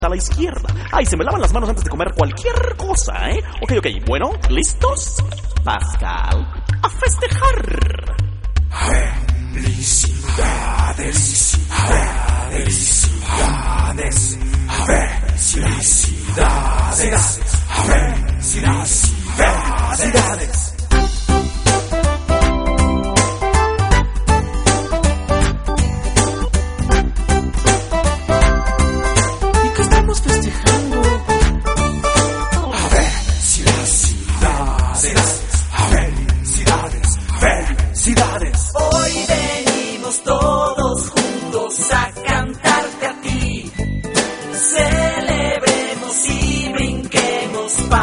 a la izquierda. Ay, se me lavan las manos antes de comer cualquier cosa, ¿eh? Ok, bueno, ¿listos? Pascal, a festejar. Felicidades.